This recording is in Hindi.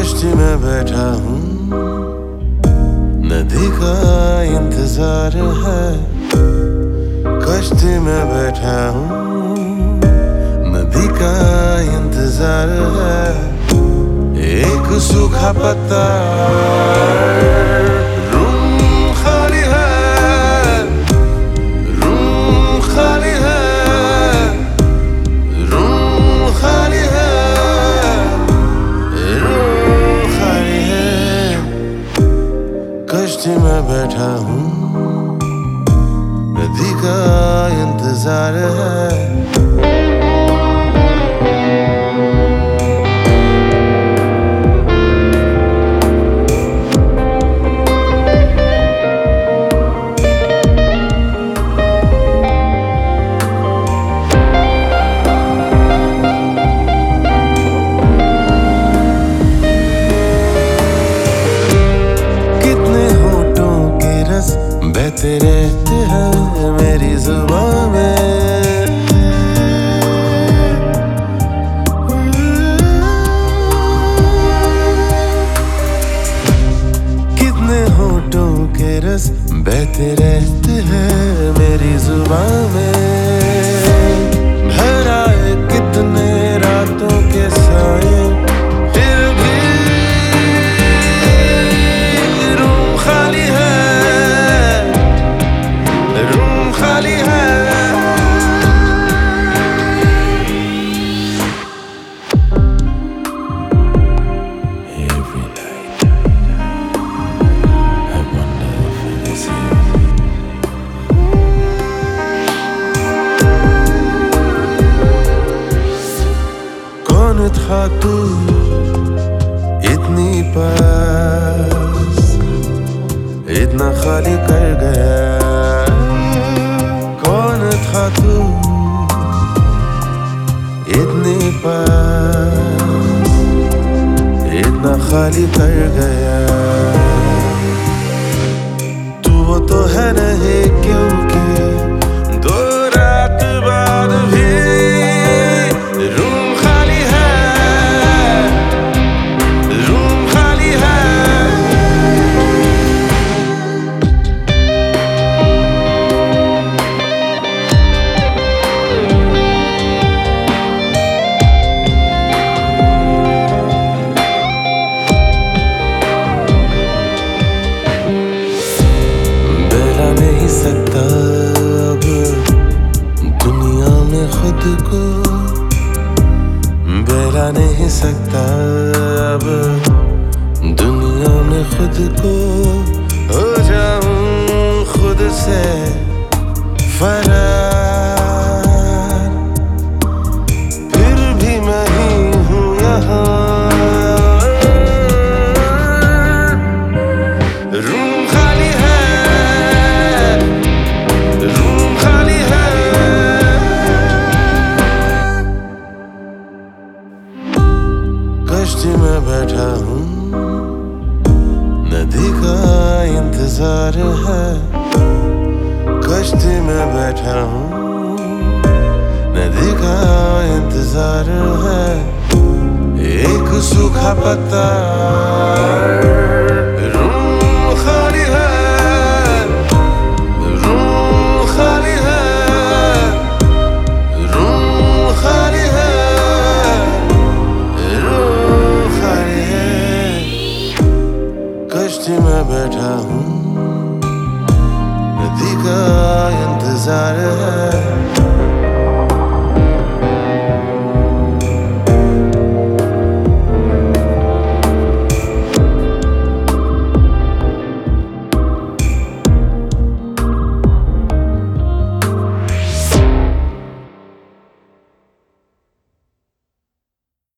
कश्ती में बैठा हूँ, नदी का इंतजार है। कश्ती में बैठा हूँ, नदी का इंतजार है। एक सूखा पत्ता, रूम खाली है, रूम खाली है, रूम खाली है, रूम खाली है। कश्ती में बैठा हूँ, नदी का इंतजार है। बहते रहते हैं मेरी जुबान में, कितने होठों के रस बहते रहते हैं मेरी जुबान में। भरा है कितने रातों के साए, फिर भी रूम खाली है, रूम खाली है। Every night I wonder if it is you. कौन था तू इतनी पास, इतना खाली कर गया। कौन था तू इतनी पास, इतना खाली कर गया। तू वो तो है नहीं, क्योंकि दो रात बाद भी रूम खाली है, रूम खाली है। नहीं सकता अब दुनिया में खुद को, बहला नहीं सकता अब दुनिया में खुद को। हो जाऊं खुद से फरार, फिर भी मैं ही हूँ यहाँ। रूम खाली है, कश्ती में बैठा हूँ, नदी का इंतजार है। कश्ती में बैठा हूँ, नदी का इंतजार है। एक सूखा पत्ता, रूम खाली है, रूम खाली है, रूम खाली है, कश्ती में बैठा हूँ, नदी का इंतजार है।